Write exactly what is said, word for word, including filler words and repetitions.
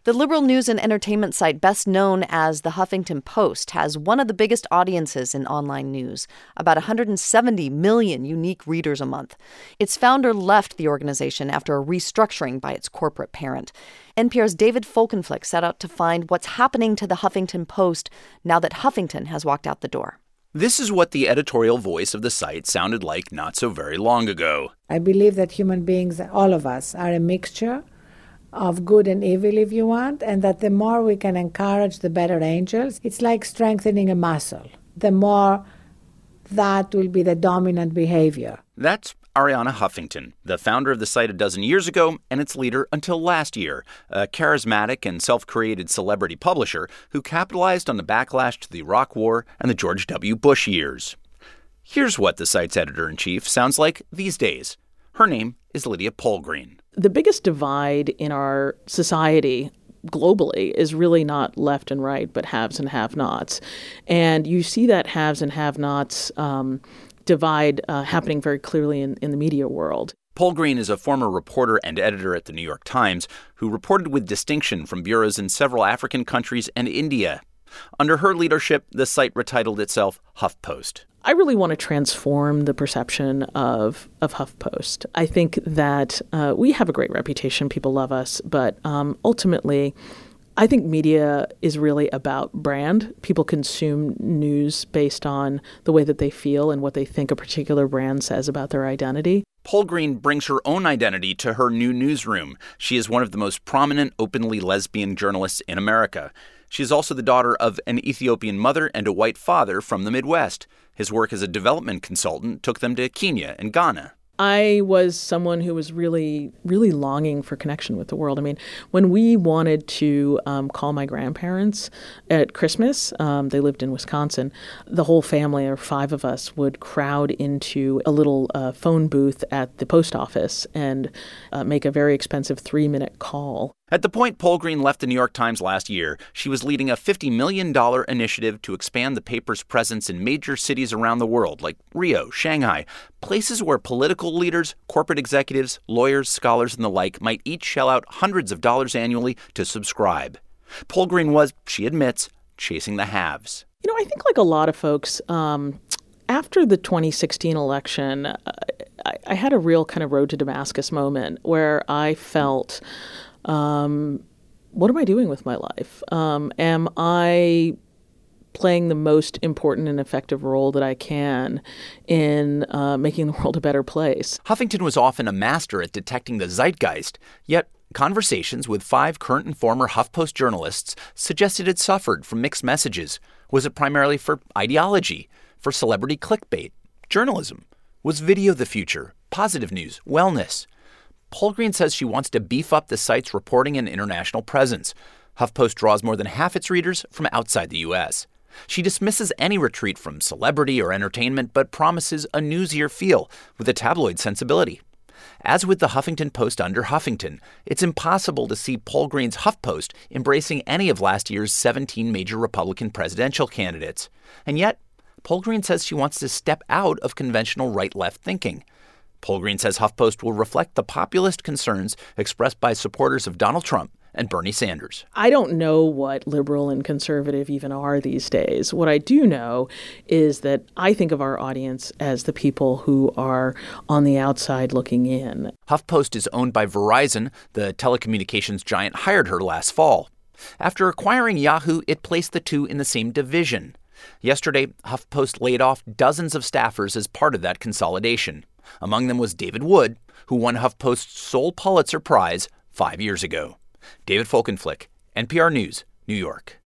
The liberal news and entertainment site best known as The Huffington Post has one of the biggest audiences in online news, about one hundred seventy million unique readers a month. Its founder left the organization after a restructuring by its corporate parent. N P R's David Folkenflik set out to find what's happening to The Huffington Post now that Huffington has walked out the door. This is what the editorial voice of the site sounded like not so very long ago. I believe that human beings, all of us, are a mixture of good and evil, if you want, and that the more we can encourage the better angels, it's like strengthening a muscle. The more that will be the dominant behavior. That's Arianna Huffington, the founder of the site a dozen years ago and its leader until last year, a charismatic and self-created celebrity publisher who capitalized on the backlash to the Iraq War and the George W. Bush years. Here's what the site's editor-in-chief sounds like these days. Her name is Lydia Polgreen. The biggest divide in our society globally is really not left and right, but haves and have-nots. And you see that haves and have-nots um, divide uh, happening very clearly in, in the media world. Polgreen is a former reporter and editor at the New York Times who reported with distinction from bureaus in several African countries and India. Under her leadership, the site retitled itself HuffPost. I really want to transform the perception of, of HuffPost. I think that uh, we have a great reputation. People love us. But um, ultimately, I think media is really about brand. People consume news based on the way that they feel and what they think a particular brand says about their identity. Polgreen brings her own identity to her new newsroom. She is one of the most prominent openly lesbian journalists in America. She is also the daughter of an Ethiopian mother and a white father from the Midwest. His work as a development consultant took them to Kenya and Ghana. I was someone who was really, really longing for connection with the world. I mean, when we wanted to um, call my grandparents at Christmas, um, they lived in Wisconsin, the whole family, or five of us, would crowd into a little uh, phone booth at the post office and uh, make a very expensive three-minute call. At the point Polgreen left the New York Times last year, she was leading a fifty million dollars initiative to expand the paper's presence in major cities around the world, like Rio, Shanghai, places where political leaders, corporate executives, lawyers, scholars, and the like might each shell out hundreds of dollars annually to subscribe. Polgreen was, she admits, chasing the haves. You know, I think like a lot of folks, um, after the twenty sixteen election, uh, I, I had a real kind of road to Damascus moment where I felt... Um, what am I doing with my life? Um, am I playing the most important and effective role that I can in uh, making the world a better place? Huffington was often a master at detecting the zeitgeist, yet conversations with five current and former HuffPost journalists suggested it suffered from mixed messages. Was it primarily for ideology, for celebrity clickbait, journalism? Was video the future, positive news, wellness? Polgreen says she wants to beef up the site's reporting and international presence. HuffPost draws more than half its readers from outside the U S. She dismisses any retreat from celebrity or entertainment, but promises a newsier feel with a tabloid sensibility. As with the Huffington Post under Huffington, it's impossible to see Polgreen's HuffPost embracing any of last year's seventeen major Republican presidential candidates. And yet, Polgreen says she wants to step out of conventional right-left thinking. Polgreen says HuffPost will reflect the populist concerns expressed by supporters of Donald Trump and Bernie Sanders. I don't know what liberal and conservative even are these days. What I do know is that I think of our audience as the people who are on the outside looking in. HuffPost is owned by Verizon. The telecommunications giant hired her last fall. After acquiring Yahoo, it placed the two in the same division. Yesterday, HuffPost laid off dozens of staffers as part of that consolidation. Among them was David Wood, who won HuffPost's sole Pulitzer Prize five years ago. David Folkenflik, N P R News, New York.